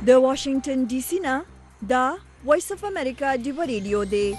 د واشنگټن ډي سي نه دا وایس اف امریکا ډیو ریډیو دی.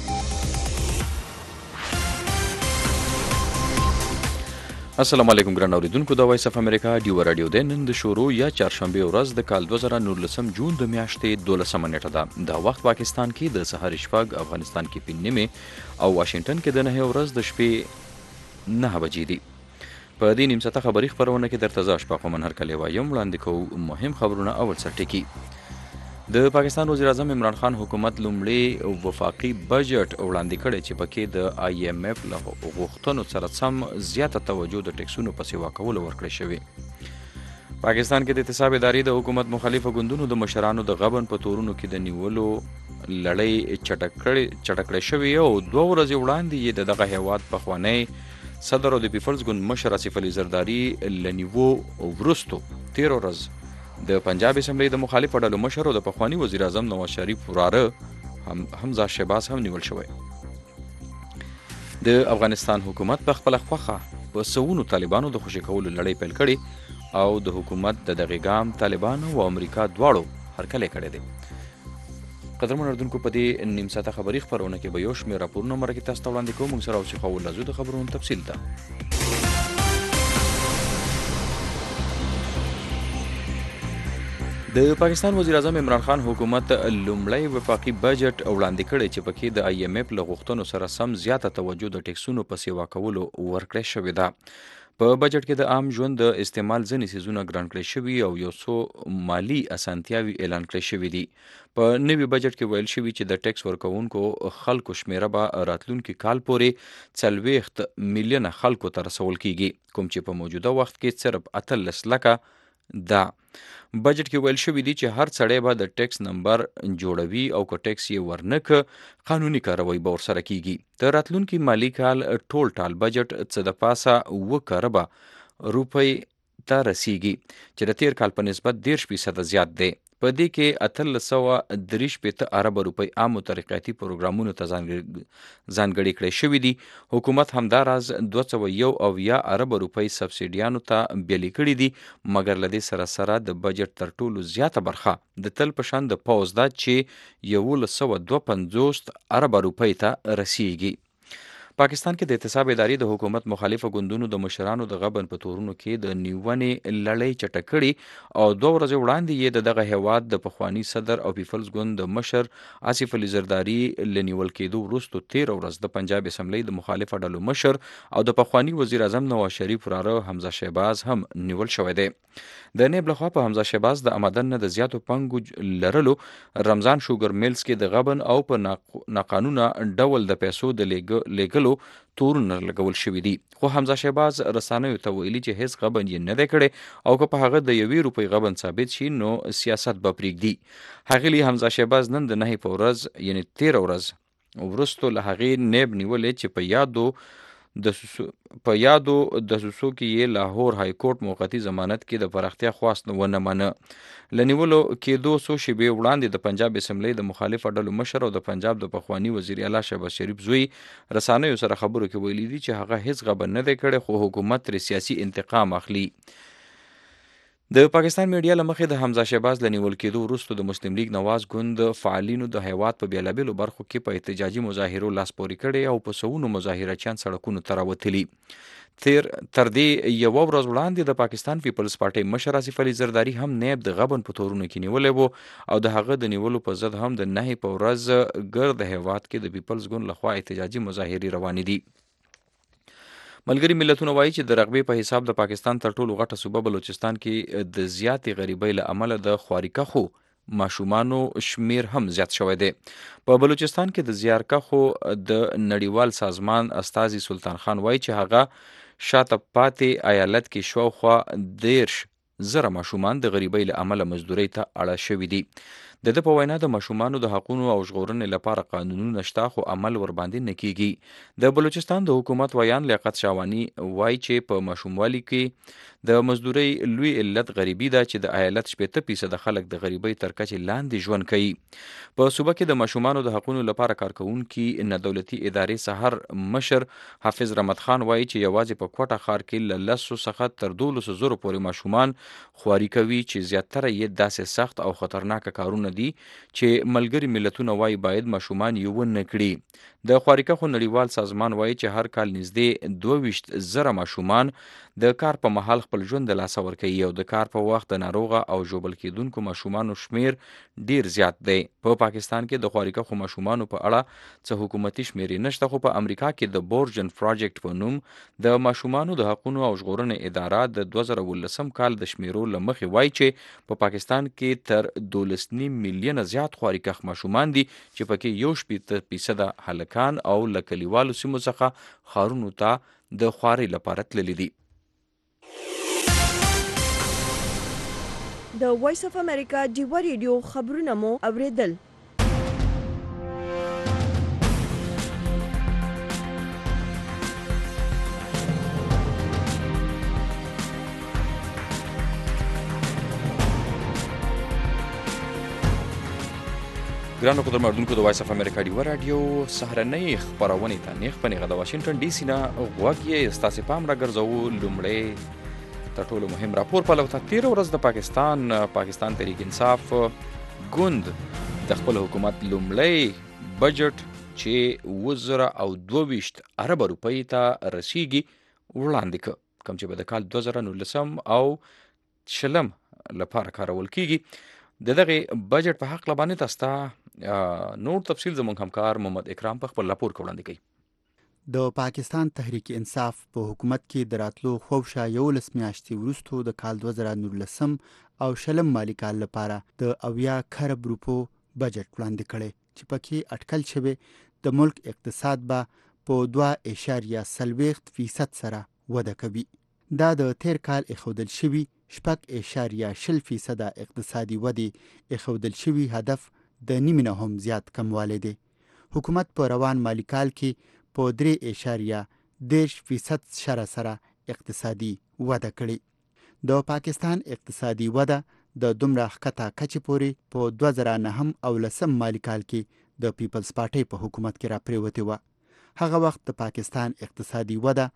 السلام علیکم ګران اوریدونکو، د وایس اف امریکا ډیو رادیو د نن د شروع یا چهارشنبه ورځ د کال 2019 جون د میاشتې 12 نیټه ده. دا وخت پاکستان کې د سحر شپږ، افغانستان کې 5 نیمه او واشنگټن کې د 9 ورځ د شپې 9 بجې دي. په دې نیم ساعته خبري خبرونه کې درته زه اشفاق منهر کلی وایم. وړاندې کوو مهم خبرونه. اول سرټکی د پاکستان وزیر اعظم عمران خان حکومت لومړی وفاقي بجټ وړاندې کړی چې پکې د آی ایم اف له غوښتنو سره سم زیاته توجه د ټیکسونو په سیوا کولو ورکړی شوی. پاکستان کې د احتساب ادارې د حکومت مخالفه ګوندونو د مشرانو د غبن په تورونو کې د نیولو لړۍ چټکړې شوې او 2 ورځې وړاندې یې د دغه هیواد پخوانی صدر او د پیپلز ګوند مشر آصف علي زرداري لنیوو وروستو 13 ورځ د پنجاب اسمبلی د مخالفو ډلو مشر او د پخوانی وزیر اعظم نواز شریف وراره حمزه شهباز هم نیول شوی. د افغانستان حکومت په خپل خوخه په سونو طالبانو د خوشی کولو لړۍ پیل کړي او د حکومت د دغه ګام طالبانو او امریکا دواړو هرکلی کړی دی. قدرمن اردوونکو، په دې نیم ساعته خبري خبرونه کې به یو شمېر راپورونه مرکې تاسو ته وړاندې کوو. موږ سره اوسئ خو لازم د خبرونو تفصیل ده. د پاکستان وزیر اعظم عمران خان حکومت لومړی وفاقي بجټ وړاندې کړی چې پکې د آی ایم اف له غوښتنو سره سم زیاته توجه د ټیکسونو په سیوا کولو ورکړی شوې ده. په بجټ کې د عام ژوند د استعمال ځینې څیزونه ګران کړی شوي او یو څو مالی اسانتیاوي اعلان کړی شوي دي. په نوي بجټ کې ویل شوي چې د ټیکس ورکوونکو خلکو شمیره به راتلونکي کال پورې 40 میلیونه خلکو ته رسول کیږي، کوم چې په موجوده وخت کې صرف 18 لکه ده. بجټ کې ویل شوي دي چې هر سړی به د ټیکس نمبر جوړوي او که ټیکس یې ورنکه قانوني کاروی به ورسره کیږي. د راتلونکي مالی کال ټال بجټ څه د پاسه 2 اربه روپۍ ته رسیږي چې د تیر کال په نسبت 10% زیات دی. په دې کې 1863 اربه روپۍ عامو ترقیاتي پروګرامونو ته ځانګړي کړی شوي دي. حکومت همداراز 201 اربه روپۍ سبسیډیانو ته بیلې کړي دي، مګر له دې سره سره د بجټ تر ټولو زیاته برخه د تل په شان د پوز ده چې 1152 اربه روپۍ ته رسیږي. پاکستان کې د احتساب ادارې د حکومت مخالفه ګوندونو د مشرانو د غبن په تورونو کې د نیونې لړۍ چټک کړي او 2 ورځې وړاندې یې د دغه هیواد د پخوانی صدر او پیپلز ګوند د مشر آصف علي زرداري لنیول کېدو وروسته 13 ورځ د پنجاب اسمبلی د مخالفه ډلو مشر او د پخوانی وزیر اعظم نواز شریف وراره حمزه شهباز هم نیول شوی دی. د نیب لخوا په حمزه شهباز د آمدن نه د زیاتو پنګو لرلو، رمضان شوګر میلز کې د غبن او په ناقانونه ډول د پیسو د لیږلو تورونه لګول شوي دي. خو حمزه شهباز رسنیو ته ویلي چې هیڅ غبن یې نه دی کړی او که په هغه د 1 روپۍ غبن ثابت شي نو سیاست به پرېږدي. ښاغلي حمزه شهباز نن د 9 په ورځ یعنی 13 ورځ وروسته له هغې نیب نیولې چې په یادو د سوسو کې یې لاهور های کورټ موقتی ضمانت کې د پراختیا خواست ونه منه. لنیولو کېدو څو شېبې وړاندې د پنجاب اسمبلی د مخالفه ډلو مشر او د پنجاب د پخوانی وزیر اعلی شهباز شریف زوی رسنیو سره خبرو کې ویلي دي چې هغه هیڅ غبن نه دی کړی خو حکومت ترې سیاسي انتقام اخلي. د پاکستان میډیا له مخې د حمزه شهباز له نیول کېدو وروسته د مسلم لیگ نواز ګوند فعالینو د هیواد په بیلابیلو برخو کې په احتجاجي مظاهرو لاس پورې کړي او په سوونو مظاهرچیان سړکونو ته راوتلي. تر دې 1 ورځ وړاندې د پاکستان پیپلز پارټۍ مشر آصف علي زرداري هم نیب د غبن په تورونو کې نیولی و او د هغه د نیولو په ضد هم د 9 په ورځ ګرد هیواد کې د پیپلز ګوند لخوا احتجاجي مظاهرې روانې دي. ملګري ملتونه وایي چې د رقبې په حساب د پاکستان تر ټولو غټه صوبه بلوچستان کې د زیاتې غریبۍ له امله د خوارکخو ماشومانو شمیر هم زیات شوی دی. په بلوچستان کې د زیارکخو د نړیوال سازمان استازي سلطان خان وایي چې هغه شاته پاتې ایالت کې شاوخوا 10,000 ماشومان د غریبۍ له امله مزدورۍ ته اړه شوي دي. د ده په وینا د ماشومانو د حقونو او ژغورنې لپاره قانونونه شته خو عمل ورباندې نه کیږي. د بلوچستان د حکومت ویان لیاقت شاوانی وایي چې په ماشوموالي کې د مزدورۍ لوی علت غریبي ده چې د ایالت 80% خلک د غریبۍ تر کچې لاندې ژوند کوي. په صوبه کې د ماشومانو د حقونو لپاره کارکوونکي نه دولتي ادارې سحر مشر حافظ رحمت خان وایي چې یوازې په کوټه ښار کې له 10 څخه تر 12 زره پورې ماشومان خواري کوي چې زیاتره یې داسې سخت او خطرناک کارونه دي چې ملګري ملتونه وایي باید ماشومان یې ونه کړي. د خوارکښو نړیوال سازمان وایي چې هر کال نږدې 22,000 ماشومان د کار په مهال خپل ژوند د لاسه ورکوي او د کار په وخت د ناروغه او ژوبل کیدونکو ماشومانو شمیر ډیر زیات دی. په پاکستان کې د خوارکښو ماشومانو په اړه څه حکومتي شمیرې نشته، خو په امریکا کې د بورجن پروجیکټ په نوم د ماشومانو د حقونو او ژغورنې اداره د 2019 کال د شمیرو له مخې وایي چې په پاکستان کې تر 12.5 میلیونه زیات خوارکښ ماشومان دي چې پکې 1% هلکان او له کلیوالو سیمو څخه ښارونو ته د خوارۍ لپاره تللي دي. د وایس اف امریکا ډیوه ریډیو خبرونه مو اوریدل. ګرانو قدرمنونکو د وایس اف امریکا ډیوه راډیو سهارنۍ خپرونې ته نیغ په نیغه د واشنګټن ډي سي نه غوږ یې ستاسې پام راګرځوو. لومړی تر ټولو مهم راپور پلو ته. تېره ورځ د پاکستان تحریک انصاف ګوند د خپل حکومت لومړی بجټ چې 2022 اربه روپۍ ته رسیږي وړاندې کړ، کوم چې به د کال 2019 او 20 لپاره کارول کیږي. د دغه بجټ په حق باندې تاسو نور تفصیل زموږ همکار محمد اکرام په خپل راپور کې وړاندې کوي. د پاکستان تحریک انصاف په حکومت کې د راتلو خوبشه 11 میاشتې وروسته د کال 2019 او 20 مالي کال لپاره د 80 خرب روپو بجټ وړاندې کړی چې پکې اټکل شوی د ملک اقتصاد به په 2.0% سره وده کوي. دا د تیر کال اخودل شوی 4.0% اقتصادي ودې اخودل شوی هدف د نیمه نه هم زیات کموالی دی. حکومت په روان مالي کال کې په 3.10% شره سره اقتصادي وده کړې. د پاکستان اقتصادي وده د دومره ښکته کچې پورې په 2009 او 2010 مالي کال کې د پیپلز پارټۍ په حکومت کې راپریوتې وه. هغه وخت د پاکستان اقتصادي وده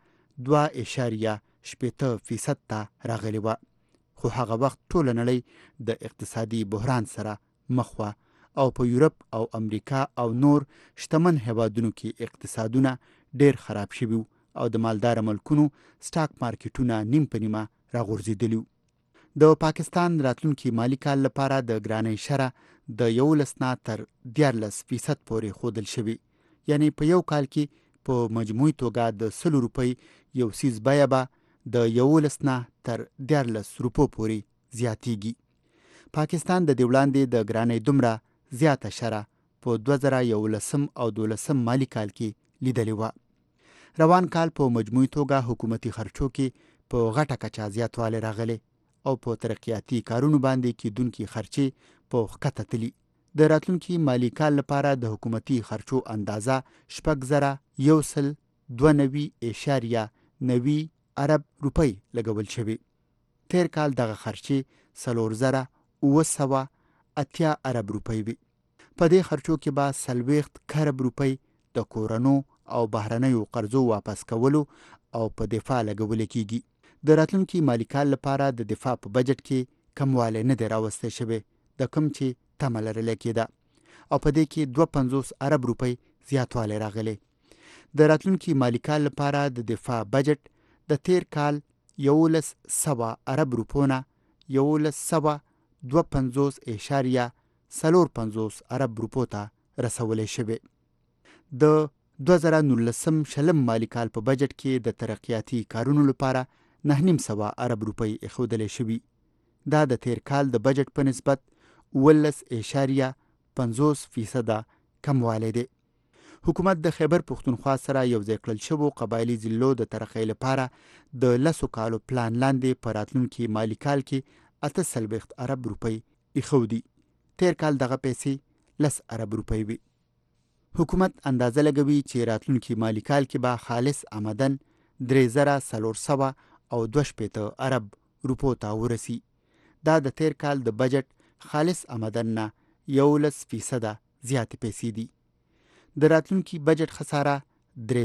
2.8% ته راغلی وه، خو هغه وخت ټوله نړۍ د اقتصادي بحران سره مخ وه او په یورپ او امریکا او نور شتمن هیوادونو کې اقتصادونه ډیر خراب شوي او د مالدار ملکونو سټاک مارکیټونه نیم په نیمه راغورځېدلي. د پاکستان راتلونکي مالي کال لپاره د ګرانۍ شره د 11 نه تر 14% پورې ښودل شوي، یعنی په یو کال کې په مجموعي توګه د 100 روپۍ یو سیز بیه به د 11 نه تر 14 روپو پورې زیاتیږي. پاکستان د دې وړاندې د ګرانۍ دومره زیاته شره په 2011 او 2012 مالي کال کې لیدلې وه. روان کال په مجموعي توګه حکومتي خرچو کې په غټه کچه زیاتوالی راغلی او په ترقیاتي کارونو باندې کیدونکي خرچې په ښکته تللي. د راتلونکي مالي کال لپاره د حکومتي خرچو اندازه 6,092.90 ارب روپۍ لګول شوي. تیر کال دغه خرچې 4,980 ارب روپۍ وي. په دې خرچو کې به 40 خرب روپۍ د کورنو او بهرنیو قرضو واپس کولو او په دفاع لګول کیږي. د راتلونکي مالي کال لپاره د دفاع په بجټ کې کموالی نه دی راوستی شوی د کوم چې تمه لرله کېده او په دې کې 250 ارب روپۍ زیاتوالی راغلی. د راتلونکي مالي کال لپاره د دفاع بجټ د تیر کال 1100 ارب روپو نه 1152.45 ارب روپو ته رسولی شوی. د 2019-20 مالي کال په بجټ کې د ترقیاتي کارونو لپاره 900 ارب روپۍ اخودلی شوي. دا د تیر کال د بجټ په نسبت 18.50% کموالی دی. حکومت د خیبر پښتونخوا سره یو ځای کړل شوو قبایلي ضلعو د ترقۍ لپاره د 10 کالو پلان لاندې په راتلونکي مالي کال کې 48 ارب روپۍ ایښودي. تیر کال دغه پیسې 10 ارب روپۍ وي. حکومت اندازه لګوي چې راتلونکي مالي کال کې به خالص آمدن 3,400.20 ارب روپو ته ورسي. دا د تیر کال د بجټ خالص آمدن نه 11% زیاتې پیسې دي. د راتلونکي بجټ خساره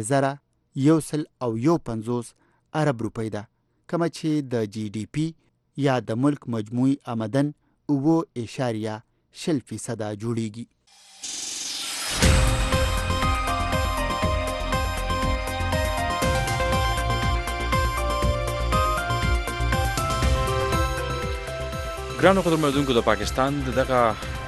3,150 ارب روپۍ ده، کومه چې د جی ډي پی یا د ملک مجموعي آمدن 7.0% جوړیږي. ګرانو قدرمنونکو، د پاکستان دغه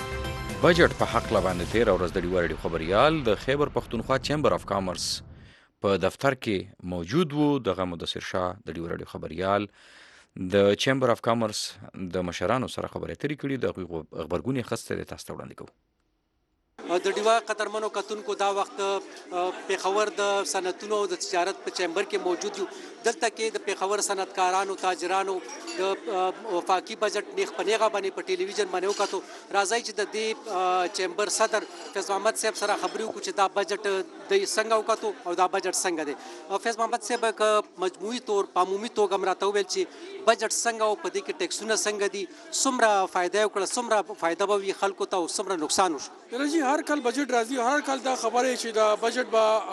بجټ په حق باندې تیر ورځ د ډیوه راډیو خبریال د خیبر پښتونخوا چیمبر اف کامرس په دفتر کې موجود وو. دغه مدثر شاه د ډیوه راډیو خبریال د چیمبر اف کامرس د مشرانو سره خبرې اترې کړي. د هغوی غبرګون یې اخیستی دی، تاسو ته وړاندې کوو. د ډیوا قدرمنو کتونکو دا وخت پیښور د صنعتونو د تجارت په چیمبر کې موجود یو. دلته کې د پیښور صنعتکارانو، تاجرانو د وفاقي بجټ نیغ په نیغه باندې په ټلویزیون باندې وکتو. راځئ چې د دې چیمبر صدر فیض محمد صاحب سره خبرې وکړو چې دا بجټ د څنګه وکتو او دا بجټ څنګه دی. فیض محمد صاحب که مجموعي طور په عمومي توګه هم راته وویل چې بجټ څنګه او په دې کې ټیکسونه څنګه دي، څومره فایده یې وکړه، څومره فایده به وي خلکو ته او څومره نقصان وشو. جی هر کال بجټ راځي، هر کال دا خبره چې دا بجټ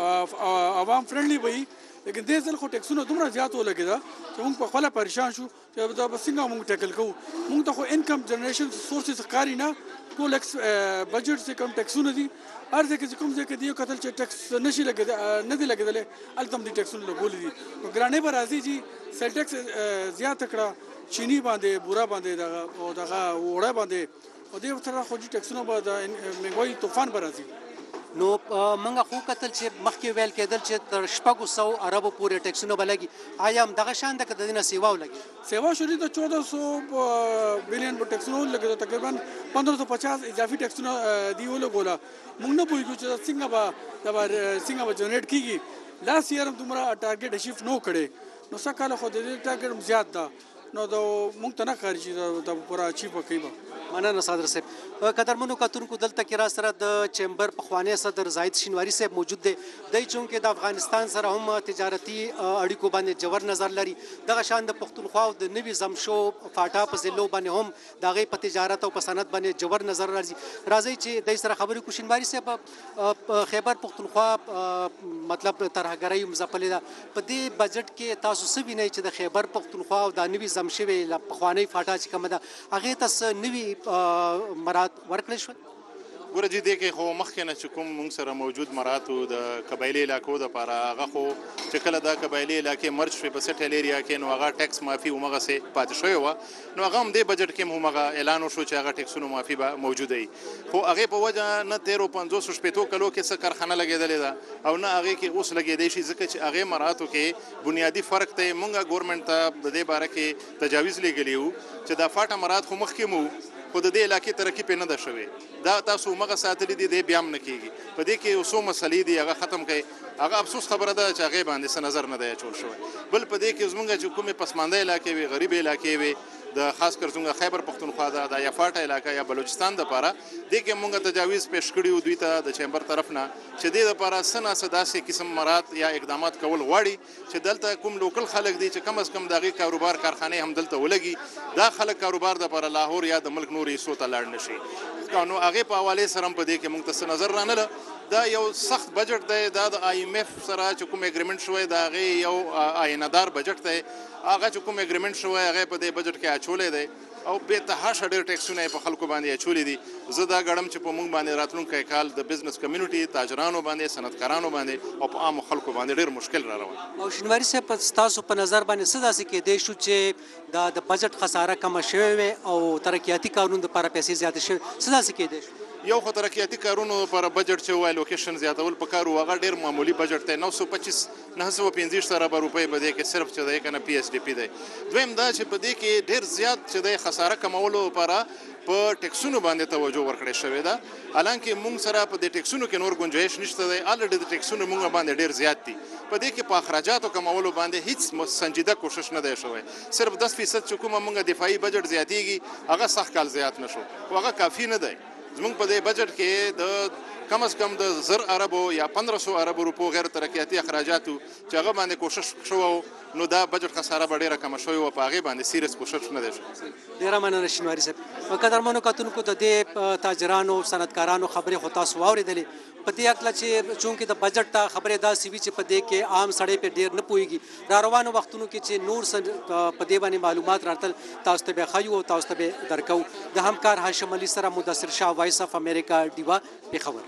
به عوام فرندلی وي، لیکن دې ځل خو ټیکسونه دومره زیات ولګېده چې موږ په خپله پریشان شو چې دا به څنګه موږ ټیکل کوو. موږ ته خو انکم جنریشن سورسز ښکاري نه، ټول بجټ چې کوم ټیکسونه دي هر ځای کې چې کوم ځای کې دی یو کتل چې ټیکس نه دي لګېدلی، هلته هم دي ټیکسونه لګولي دي. نو ګرانۍ به راځي چې سیل ټیکس زیاته کړه چیني باندې، بوره باندې، دغه اوړه باندې، او دې سره خو ټیکسونه به د مهنګوالي طوفان به راځي. نو موږ خو کتل چې مخکې ویل کېدل چې تر 600 اربو پورې ټیکسونه به لګي. آیا همدغه شان ده که د دې نه سیوا ولګي؟ سیوا شوي د 1400 بلین په ټیکسونه ولګېده، تقریبا 1550 اضافي ټیکسونه دي ولګوله. موږ نه پوهېږو چې څنګه به جنریټ کېږي. لاس یې هم دومره ټارګېټ اچیف نه کړی، نو څه کاله خو د دې ټارګېټ هم زیات ده، نو د موږ ته نه ښکاري چې دا پوره اچیف کوي به. مننه صادر صاحب. قدرمنو کتونکو، دلته کې را سره د چیمبر پخوانی صدر زاهد شینواري صاحب موجود دی. دی چونکې د افغانستان سره هم تجارتي اړیکو باندې جوړ نظر لري. دغه شان د پښتونخوا او د نوي زمشو فاټا په ضلعو باندې هم د هغې په تجارت او په صنعت باندې جوړ نظر لري. راځئ چې دی سره خبرې وکړو. شینواري صاحب، خیبر پښتونخوا مطلب ترهګرۍ هم ځپلې ده. په دې بجټ کې تاسو څه وینئ چې د خیبر پښتونخوا او د نوي زمشوې پخوانۍ فاټا چې کومه ده هغې ته څه نوي مراد ورکړل شول؟ ګوره جی دې کې خو مخکې نه چې کوم موږ سره موجود مراتو د قبایلي علاقو دپاره هغه خو چې کله دا قبایلي علاقې مرج شوې په سټل ایریا کې، نو هغه ټیکس معافي همغسې پاتې شوې وه. نو هغه هم دې بجټ کې هم همغه اعلان وشو چې هغه ټیکسونو معافي به موجوده وي. خو هغې په وجه نه 1350 کلو کې څه کارخانه لګېدلې ده او نه هغې کې اوس لګېدی شي، ځکه چې هغې مراتو کې بنیادي فرق دی. موږ ګورنمنټ ته د دې باره کې تجاویز لیږلی وو چې دا فاټه مرات خو مخکې مو، خو د دې علاقې ترقي پرې نه ده شوې. دا تاسو همغه ساتلي دي، دی بیا هم نه کېږي. په دې کې یو څو مسلې دي هغه ختم کړئ. هغه افسوس خبره ده چې هغې باندې څه نظر نه دی اچول شوی. بل په دې کې زموږ چې کومې پسمانده علاقې وي، غریبې علاقې وي، د خاص کر زموږ خیبر پښتونخوا ده، دا یا فاټه علاقه یا بلوچستان دپاره، دې کې موږ تجاویز پیش کړي وو دوی ته د چیمبر طرف نه چې دې دپاره څه نه څه داسې قسم مرات یا اقدامات کول غواړي چې دلته کوم لوکل خلک دي چې کم از کم د هغې کاروبار کارخانې هم دلته ولګي، دا خلک کاروبار دپاره لاهور یا د ملک نورو حصو ته لاړ نه شي. نو هغې په حوالې سره هم په دې کې موږ ته څه نظر رانله. دا یو سخت بجټ دی، دا د IMF سره چې کوم اګریمنټ شوی د هغې یو آینهدار بجټ دی. هغه چې کوم اګریمنټ شوی هغې په دې بجټ کې اچولی دی او بې تحاشه ډېر ټیکسونه یې په خلکو باندې اچولي دي. زه دا ګڼم چې په موږ باندې راتلونکی کال د بزنس کمیونټي، تاجرانو باندې، صنعتکارانو باندې او په عامو خلکو باندې ډېر مشکل را روان. او شینواري صاحب، ستاسو په نظر باندې څه داسې کېدی شو چې دا د بجټ خساره کمه شوې وې او ترقیاتي کارونو دپاره پیسې زیاتې شوې؟ څه داسې کېدی شو؟ یو خو ترقیاتي کارونو لپاره بجټ چې وایي لوکیشن زیاتول پکار و، هغه ډېر معمولي بجټ دی. 925 ارب روپۍ په دې کې صرف چې دی که نه PSDP دی. دویم دا چې په دې کې ډېر زیات چې دی خساره کمولو لپاره په ټیکسونو باندې توجه ورکړې شوې ده. حالانکه موږ سره په دې ټیکسونو کې نور گنجایش نشته دی. الریډي د ټیکسونو موږ باندې ډېر زیات دي. په دې کې په اخراجاتو کمولو باندې هیڅ سنجیده کوشش نه دی شوی. صرف 10% چې کومه موږ دفاعي بجټ زیاتېږي هغه سږ کال زیات نه شو، خو هغه کافي نه دی. زموږ په دې بجټ کې د کم از کم د 1000 اربو یا 1500 اربو روپو غیر ترقیاتي اخراجاتو چې هغه باندې کوشش شوی نو دا بجټ خساره به ډیره کم شوی او په هغې باندې سیریس کوشش نه دی شوی. ډیره مننه شینواري صاحب. قدرمنو کتونکو د دې تاجرانو صنعتکارانو خبرې خو تاسو واورېدلې په دې هکله چې چونکې د بجټ ته خبرې داسې وي چې په دې کې عام سړی پې ډېر نه پوهېږي. را روانو وختونو کې چې نور په دې باندې معلومات راتل تاسو ته به ښیو او تاسو ته به درکو. د همکار هاشم علي سره مدثر شاه، وایس اف امریکا، ډیوا، پېښور.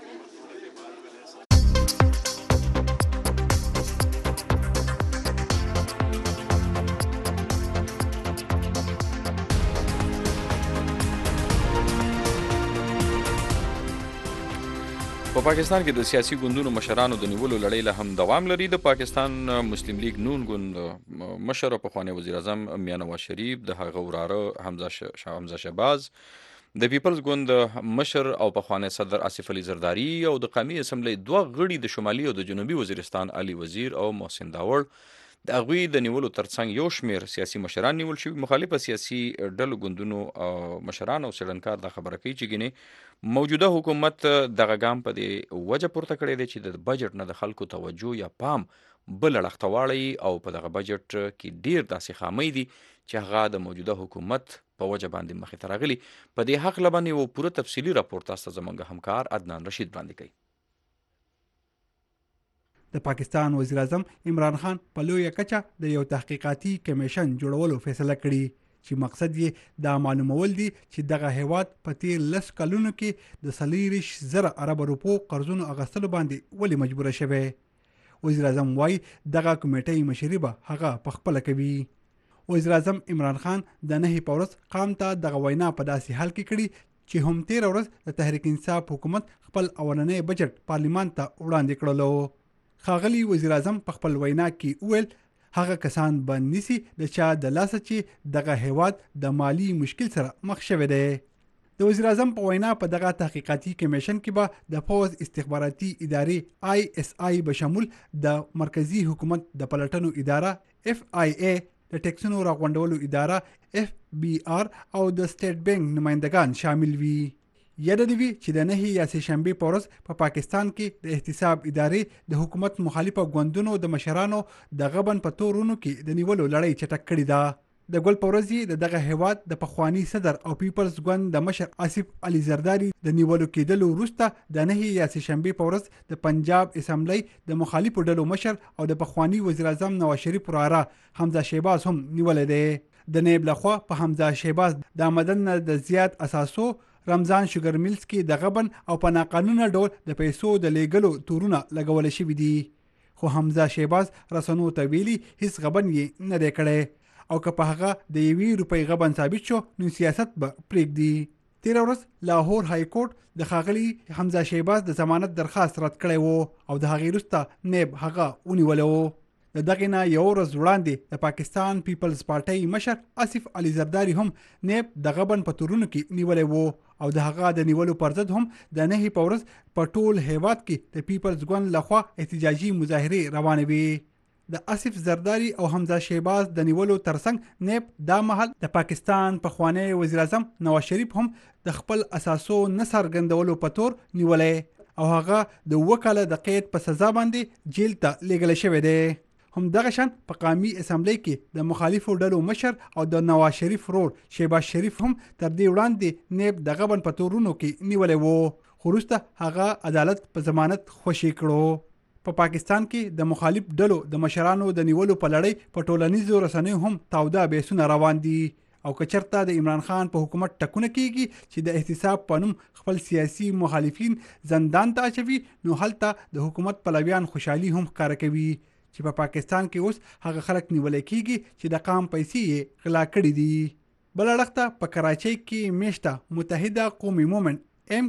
په پاکستان کې د سیاسي ګوندونو مشرانو د نیولو لړۍ لا هم دوام لري. د پاکستان مسلم لیگ نون ګوند مشر او پخوانی وزیر اعظم میاں نواز شریف، د هغه وراره حمزه شهباز، د پیپلز ګوند مشر او پخوانی صدر آصف علي زرداری او د قومي اسمبلی 2 غړي د شمالي او د جنوبي وزیرستان علي وزیر او محسن داوړ د هغوی د نیولو ترڅنګ یو شمیر سیاسي مشران نیول شوي. مخالفه سیاسي ډلو ګوندونو مشران او څېړنکار دا خبره کوي چې ګینې موجوده حکومت دغه ګام په دې وجه پورته کړی دی چې د بجټ نه د خلکو توجه یا پام بل اړخ ته واړوي او په دغه بجټ کې ډیر داسې خامۍ دي چې هغه د موجوده حکومت په وجه باندې مخې ته راغلي. په دې هکله باندې یو پوره تفصیلي راپور تاسو ته زموږ همکار عدنان رشید وړاندې کوي. د پاکستان وزیر اعظم عمران خان په لویه کچه د یو تحقیقاتي کمیشن جوړولو فیصله کړې چې مقصد یې دا معلومول دي چې دغه هیواد په تیر 10 کلونو کې د 40,000 ارب روپو قرضونو اغستلو باندې ولې مجبوره شوی. وزیر اعظم وایي دغه کمیټې مشري به هغه په خپله کوي. وزیر اعظم عمران خان د 9 په ورځ قام ته دغه وینا په داسې حال کې کړي چې هم تیر ورځ د تحریک انصاف حکومت خپل اولنی بجټ پارلیمان ته وړاندې کړلو. ښاغلي وزیر اعظم په خپل وینا کې وویل هغه کسان به نیسي د چا د لاسه چې دغه هیواد د مالی مشکل سره مخ شوی دی. د وزیر اعظم په وینا په دغه تحقیقاتي کمیشن کې به د پوز استخباراتي ادارې ISI به شامل د مرکزی حکومت د پلټنو اداره FIA، د ټیکسونو راغونډولو اداره FBR او د سټیټ بانک نمائندگان شامل وي. یاد دی وی چې د 9 یا سه شنبه په ورځ په پاکستان کې د احتساب ادارې د حکومت مخالفه ګوندونو د مشرانو د غبن په تورونو کې د نیولو لړۍ چټک کړې ده. د ګل په ورځ د دغه هیواد د پخوانی صدر او پیپلز ګوند د مشر آصف علي زرداری د نیولو کېدلو وروسته د 9 یا سه شنبه په ورځ د پنجاب اسمبلی د مخالفو ډلو مشر او د پخوانی وزیر اعظم نواز شریف وراره حمزه شهباز هم نیولې ده. د نیب لخوا په حمزه شهباز د آمدن د زیات اساسو رمضان شوګر میلز کې د غبن او په ناقانونه ډول د پیسو د لیږلو تورونه لګول شوي دي. خو حمزه شهباز رسنو ته ویلي هیڅ غبن یې نه دی کړی او که په هغه د 1 روپۍ غبن ثابت شو نو سیاست به پرېږدي. تېره ورځ لاهور های کورټ د ښاغلي حمزه شهباز د ضمانت درخواست رد کړی و او د هغې وروسته نیب هغه ونیولی و. د دغې نه یو ورځ وړاندې د پاکستان پیپلز پارټۍ مشر آصف علي زرداری هم نیب د غبن په تورونو کې نیولی و او د هغه د نیولو پر ضد هم د 9 په ورځ په ټول هیواد کې د پیپلز ګوند لخوا احتجاجي مظاهرې روانې وې. د آصف زرداری او حمزه شهباز د نیولو ترڅنګ نیب دا مهال د پاکستان پخوانی وزیر اعظم نواز شریف هم د خپل اساسو نه څرګندولو په تور نیولی او هغه د 2 کاله د قید په سزا باندې جیل ته لیږلی شوی دی. هم دغه شان په قومي اسمبلی کې د مخالفو ډلو مشر او د نواز شریف رور شهباز شریف هم تر دې وړاندې نیب د غبن په تورونو کې نیولی و خو وروسته هغه عدالت په ضمانت خوشي کړو. په پاکستان کې د مخالف ډلو د مشرانو د نیولو په لړۍ په ټولنیزو رسنیو هم تاوده بحثونه روان دي او که چېرته د عمران خان په حکومت ټکونه کېږي چې د احتساب په نوم خپل سیاسي مخالفین زندان ته اچوي نو هلته د حکومت پلویان خوشحالي هم ښکاره کوي چې په پاکستان کې اوس هغه خلک نیولای کېږي چې د قام پیسې یې غلا کړي دي. بل اړخ ته په کراچۍ کې میشته متحده قومي مومنټ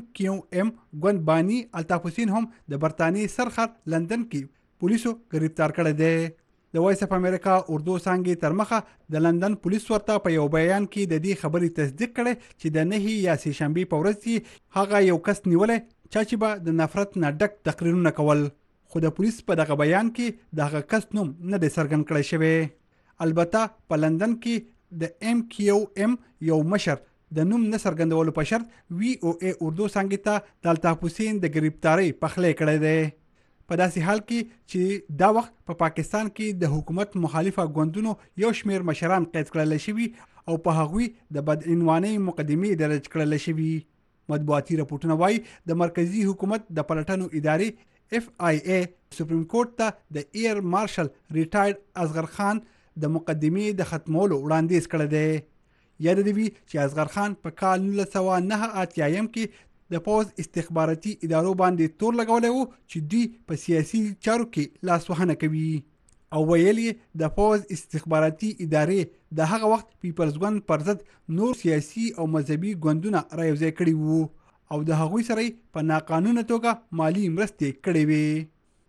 MQM ګوند بانی الطاف حسین هم د برطانیې سرخر لندن کې پولیسو گرفتار کړی دی. د وایس اف امریکا اردو څانګې تر مخه د لندن پولیس ورته په یو بیان کې د دې خبرې تصدیق کړی چې د 9 یا سه شنبې په ورځ هغه یو کس نیولی چې به د نفرت نه ډک تقریرونه کول خو د پولیس په دغه بیان کې د هغه کس نوم نه دی څرګند کړی شوی. البته په لندن کې د MQM یو مشر د نوم نه څرګندولو په شرط VOA اردو څانګې ته د الطاف حسین د ګرفتارۍ پخلی کړی دی. په داسې حال کې چې دا وخت په پاکستان کې د حکومت مخالفه ګوندونو یو شمیر مشران قید کړل شوي او په هغوی د بدعنوانۍ مقدمې درج کړل شوي. مطبوعاتي راپورټونه وایي د مرکزی حکومت د پلټنو ادارې FIA سپریم کورټ ته د ایر مارشل ریټایرډ اصغر خان د مقدمې د ختمولو وړاندیز کړی دی. یاد دی چې اصغر خان په کال 1989 کې د پوز استخباراتي ادارو باندې تور لګولی وو چې دوی په سیاسي چارو کې لاسوهنه کوي او ویل یې د پوز استخباراتي ادارې د هغه وخت پیپلز ګوند پر ضد نور سیاسي او مذهبي ګوندونه رايوځای کړي وو او د هغوی سره په ناقانونه توګه مالی مرستې کړې وې.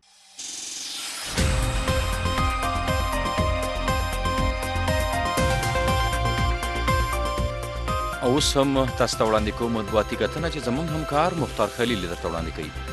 اوس هم تاسو ته وړاندې کوم مطبوعاتي کتنه چې زموږ همکار مختار خلیل درته وړاندې کوي.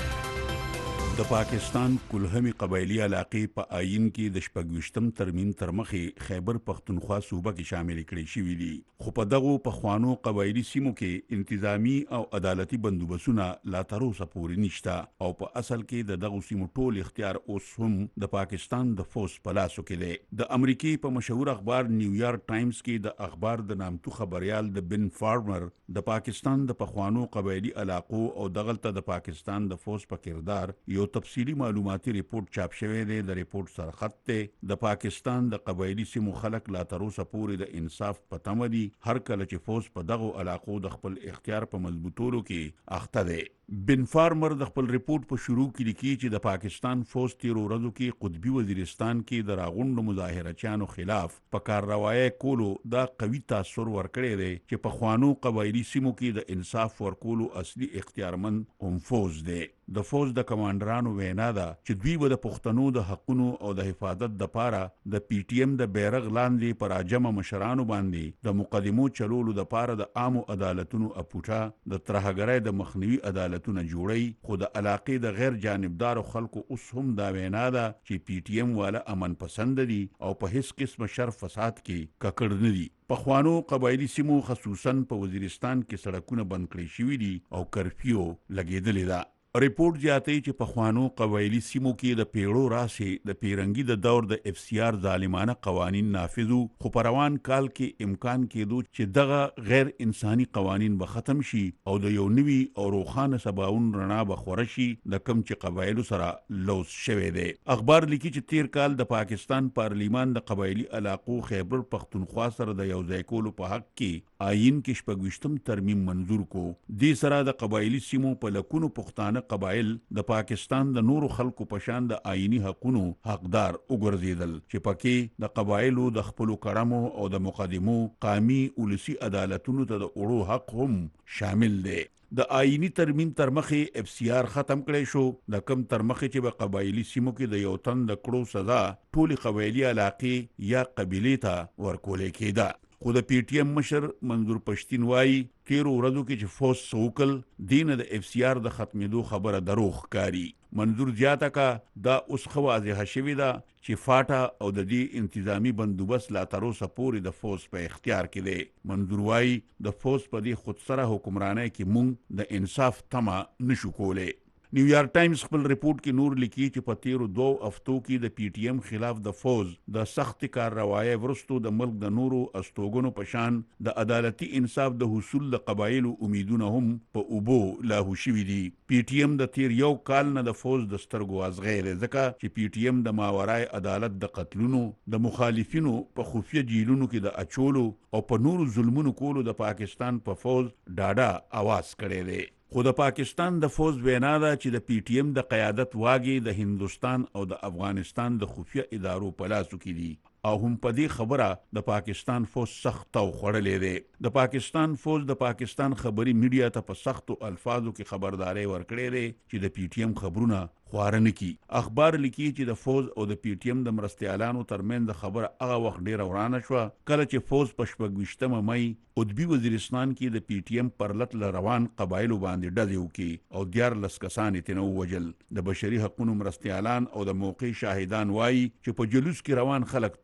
د پاکستان کلهمي قبایلی علاقې په آئین کې د 26م ترمیم تر مخې خیبر پختونخوا صوبه کې شامل کړي شوي دي، خو په دغو پخوانو قبایلی سیمو کې انتظامی او عدالتي بندوبستونه لا تر اوسه پورې نشته او په اصل کې د دغو سیمو ټول اختیار اوس هم د پاکستان د فوج په لاسو کې دی. د امریکای په مشهور اخبار نیویارک ټایمز کې د اخبار د نامتو خبريال د بن فارمر د پاکستان د پخوانو قبایلی علاقو او دغلته د پاکستان د فوج په کردار یو تفصیلی معلوماتي ریپورت چاپ شوی دی. د ریپورت سرخط ته د پاکستان د قبایلی سیمو خلک لا تر اوسه پورې د انصاف په تمه دي، هر کله چې فوج په دغو علاقو د خپل اختیار په مضبوطولو کې اخته دی. بن فارمر د خپل ریپورت په شروع کې لیکي چې د پاکستان فوج تیرو ورځو کې قطبي وزیرستان کې د راغونډو مظاهرچیانو خلاف په کارروایي کولو دا قوي تاثر ورکړی دی چې په خوانو قبایلی سیمو کې د انصاف ورکولو اصلي اختیارمند هم فوج دی. د فوج د کمانډرانو وینا ده چې دوی به د پښتنو د حقونو او د حفاظت دپاره د PTM د بیرغ لاندې پر عجمه مشرانو باندې د مقدمو چلولو دپاره د عامو عدالتونو اپوټه د ترهګرۍ د مخنیوي عدالتونه جوړي، خو د علاقې د غیر جانبدارو خلکو اوس هم دا وینا ده چې PTM والا امن پسند دي او په هیڅ قسم شر فساد کې ککړ نه دي. پخوانو قبایلی سیمو خصوصا په وزیرستان کې سړکونه بند کړي شوي دي او کرفیو لګېدلې ده. ریپورت زیاتوي چې پخوانو قبایلی سیمو کې د پیړو راسې د پیرنګي د دور د FCR ظالمانه قوانین نافذ وو، خو په روان کال کې امکان کېدو چې دغه غیر انساني قوانین به ختم شي او د یو نوي او روښانه سباون رڼا به خوره شي د کم چې قبایلو سره لوث شوی دی. اخبار لیکي چې تیر کال د پاکستان پارلیمان د قبایلی علاقو خیبر پختونخوا سره د یوځای کولو په حق کې آئین کې 26م ترمیم منظور کو. دې سره د قبایلی سیمو په لکونو پښتانه قبایل د پاکستان د نورو خلکو په شان د آئینی حقونو حقدار وګرځیدل چې پکې د قبایلو د خپلو کړمو او د مقدمو قومي ولسی عدالتونو ته د وړو حق هم شامل دی. د آئینی ترمیم تر مخې FCR ختم کړی شو، د کم تر مخې چې په قبایلی سیمو کې د یو تن د کړو سزا ټولې قبایلی علاقې یا قبیلې ته ورکولې کېده. خو د PTM مشر منظور پښتین وایي تیرو ورځو کې چې فوج سوکل دینه د FCR د ختمېدو خبره دروغ کاری. منظور زیاته کا دا اوس خو واضحه شوې ده چې فاټا او د دې انتظامی بندوبست لا تر اوسه پورې د فوج په اختیار کې دی. منظور وایي د فوج په دې خودسره حکمرانۍ کې مونږ د انصاف تمه نشو کولی. نیویارک ټایمز خپل ریپورت کې نور لیکي چې په تیرو 2 هفتو کې د PTM خلاف د فوج د سخت کارروایي ورستو د ملک د نورو استوګنو په شان د عدالتي انصاف د حصول د قبایلو امیدونه هم په اوبو لاهو شوي دي. PTM د تیر یو کال نه د فوج د سترګو ازغی دی، ځکه چې PTM د ماورای عدالت د قتلونو، د مخالفینو په خفیه جیلونو کې د اچولو او په نورو ظلمونو کولو د پاکستان په فوج ډاډه आवाज کړی دی. خو د پاکستان د فوج وینا ده چې د PTM د قیادت واګې د هندوستان او د افغانستان د خفیه ادارو په لاسو کې دي او هم په دې خبره د پاکستان فوج سخت او خړلې دی. د پاکستان فوج د پاکستان خبري میډیا ته په سختو الفاظو کې خبرداري ورکړې دی چې د PTM خبرونه خواره نه کی. اخبار لیکي چې د فوج او د PTM د مرستیالانو ترمنځ خبره هغه وخت ډیره ورانه شوه کله چې فوج په 26 مئی قطبي وزیرستان کې د PTM پر لټ روان قبایلو باندې ډزې وکړي او 14 کسان یې ترې ووژل. د بشري حقونو مرستیالان او د موقع شاهدان وایي چې په جلوس کې روان خلک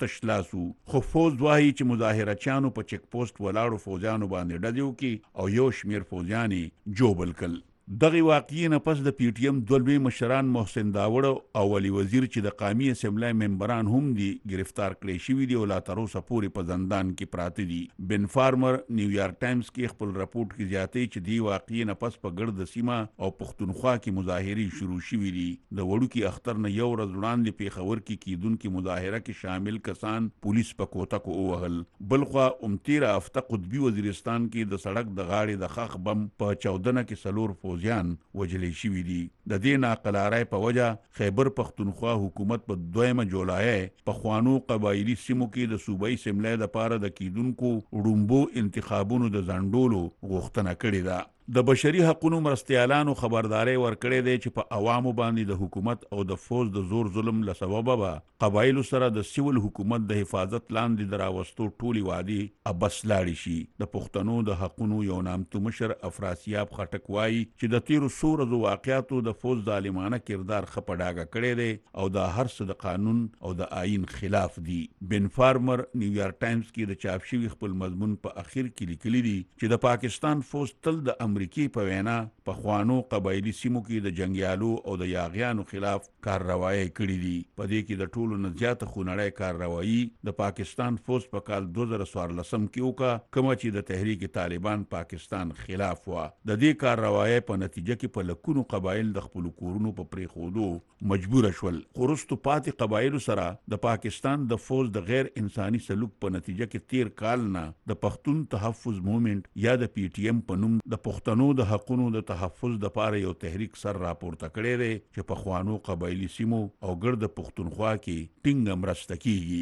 تش لاس وو خو فوز وایي چې مظاهرچیانو په چیک پوسټ ولاړو فوجیانو باندې ډزې وکړي او یو شمېر فوجیان یې جوبل کړل. دغه واقعي نه پس د پی ټی ایم دوه لوی مشران محسن داوړ او ولی وزیر چې د قومي اسمبلی ممبران هم دي گرفتار کړي شوي دي او لا تر اوسه پورې په زندان کې پراته دي. بن فارمر نیویارک ټایمز کې خپل راپورټ کې زیاتوي چې دی واقعي نه پس په ګرد سیمه او پښتونخوا کې مظاهرې شروع شوي دي. د وړوکي اختر نه یو ورځ وړاندې پیښور کې کیدونکې مظاهره کې شامل کسان پولیس په کوتکو ووهل. بلخوا تیره هفته قطبي وزیرستان کې د سړک د غاړې د خښ بم په چاودنه کې څلور فوجیان وجلی شوي دي. د دې ناقلارۍ په وجه خیبر پښتونخوا حکومت په 2 جولای په خوانو قبایلی سیمو کې د صوبایي اسمبلی لپاره د کیدونکو وړومبو انتخابونو د ځنډولو غوښتنه کړې ده. د بشري حقوقو مرستیالانو خبرداري ورکړې ده چې په عوامو باندې د حکومت او د فوج د زور ظلم له سببه به قبایلو سره د سیول حکومت د حفاظت لاندې دراوستو ټولي وادي ابس لاړې شي. د پښتنو د حقوقو یو نامتو مشر افراسیاب خټک وایي چې د تیرو څو ورځو واقعاتو د فوج ظالمانه کردار خپډاګه کړی دی او د هر څه د قانون او د آئین خلاف دي. بن فارمر نیویارک ټایمز کې د چاپ شوي خپل مضمون په اخر کې لیکلي دي چې د پاکستان فوج تل د امریکای په وینا په خوانو قبایلی سیمو کې د جنگیالو او د یاغیانو خلاف کارروایي کړې دي. په دې کې د ټولو نه زیاته خونړۍ کارروایي د پاکستان فوج په کال 2014 کې وکړه کومه چې د تحریک طالبان پاکستان خلاف و. د دې کارروایي په نتیجه کې په لکونو قبایل د خپل کورونو په پریښودو مجبور شول. خورستو پاتې قبایلو سره د پاکستان د فوج د غیر انساني سلوک په نتیجه کې تیر کال نه د پښتون تحفظ موومېنټ یا د پی ټی ایم په نوم د پښتنو د حقونو د تحفظ د پاره یو تحریک سر راپورته کړی دی چې په خوانو قبایلی سیمو او ګرد پښتونخوا کې ټینګه مرسته کیږي.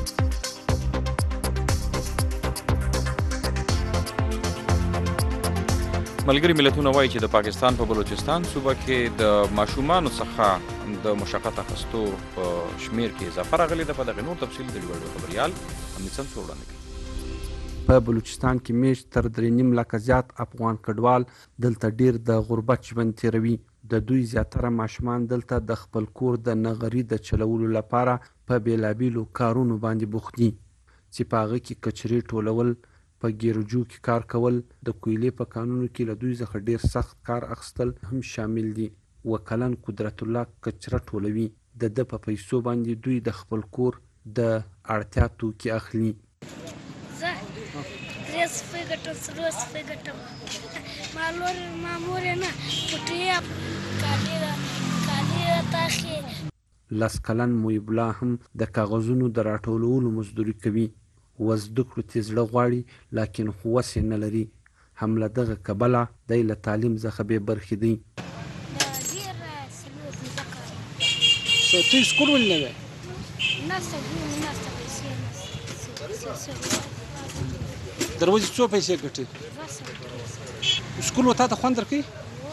ملګري ملتونه وایي چې د پاکستان په بلوچستان صوبه کې د ماشومانو څخه د مشقت اخیستو په شمیر کې اضافه راغلې ده. په دغه نور تفصیل د لوړ خبريال امنیت سم وړاندې کوي. په بلوچستان کې میشت تر 3.5 لکه زیات افغان کډوال دلته ډیر د غربت ژوند تیروي. د دوی زیاتره ماشومان دلته د خپل کور د نغري د چلولو لپاره په بیلابیلو کارونو باندې بوخت دي چې په هغه کې کچرې ټولول، په ګیرجو کې کار کول، د کویلې په کانونو کې له دوی څخه ډیر سخت کار اخیستل هم شامل دي. وکلن قدرت الله کچره ټولوي. د په پیسو باندې دوی د خپل کور د اړتیا توکي اخلي. لس کلن محب الله هم د کاغذونو د راټولولو مزدوري کوي. وزده کړو چې زړه غواړي لکن خو وس یې نه لري. هم له دغه کبله دی له تعلیم څخه بې برخې دی. ته سکول ولې نه وې؟ دروازې څو پیسې ګټې؟ سکول و تا ته خوند درکوي؟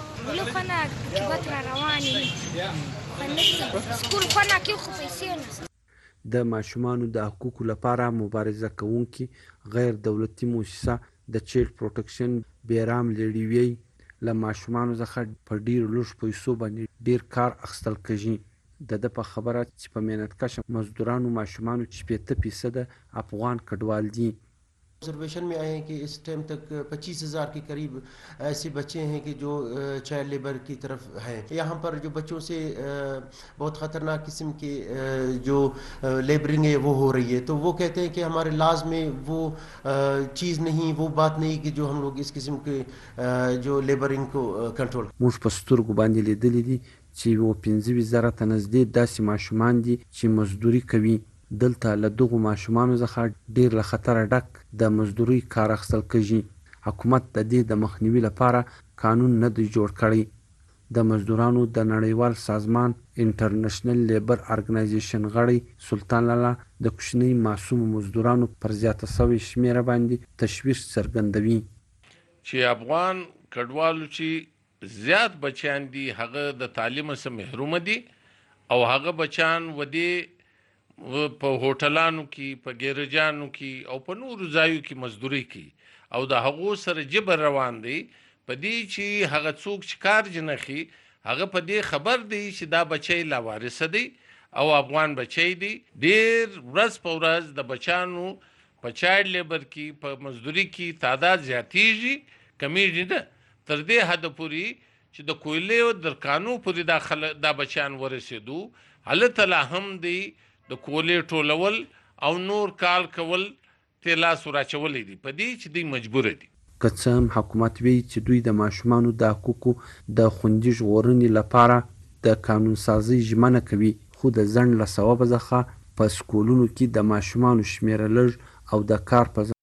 د ماشومانو د حقوقو لپاره مبارزه کوونکي غیر دولتي موسسه د چیلډ پروټیکشن بیرام لیډیوی له ماشومانو څخه په ډیرو لږ پیسو باندې ډیر کار اخیستل کیږي. د په خبره چې په محنتکشه مزدورانو ماشومانو 60% افغان کډوال دي. ऑब्जर्वेशन में आए हैं कि इस टाइम तक 25,000 के करीब ऐसे बच्चे हैं कि जो चाइल्ड लेबर की तरफ हैं. यहाँ पर जो बच्चों से बहुत ख़तरनाक किस्म के जो लेबरिंग है वो हो रही है. तो वो कहते हैं कि हमारे लाज में वो चीज़ नहीं, वो बात नहीं कि जो हम लोग इस किस्म के जो लेबरिंग को कंट्रोल. موږ په سترګو باندې لیدلی دي چې و 15,000 ته نږدې داسې ماشومان دي چې مزدوري کوي. دلته له دغو ماشومانو څخه ډیر له خطره ډک د مزدوري کار اخیستل کیږي. حکومت د دې د مخنیوي لپاره قانون نه دی جوړ کړی. د مزدورانو د نړیوال سازمان انټرنیشنل لیبر ارګنایزیشن غړی سلطان لالا د کوچني معصوم مزدورانو پر زیاته شوې شمیره باندې تشویش څرګندوي چې افغان کډوالو چې زیات بچیان دي هغه د تعلیم څخه محروم دي او هغه بچیان ودی په هوټلانو کې، په ګیرجانو کې او په نورو ځایو کې مزدوري کوي او د هغو سره جبر روان دی. په دې چې هغه څوک چې کار جنخي هغه په دې خبر دی چې دا بچی لا وارث دی او افغان بچی دي ډیر ورځ په ورځ د بچانو په چایلډ لیبر کې په مزدوري کې تعداد زیاتیږي کمیږي نه تر دې حد پورې چې د کویلې او درکانو پورې دا بچیان ورسېدو هلته لا هم دی د کولې ټولول او نور کال کول ته لاس ورچولی دي په دې چې دوی مجبوره دي که څه هم حکومت وی چې دوی د ماشومانو د حقوقو د خوندي ژغورنې لپاره د قانون سازي ژمنه کوي خو د ځنډ له سببه څخه په سکولونو کې د ماشومانو شمیره لږ او د کار په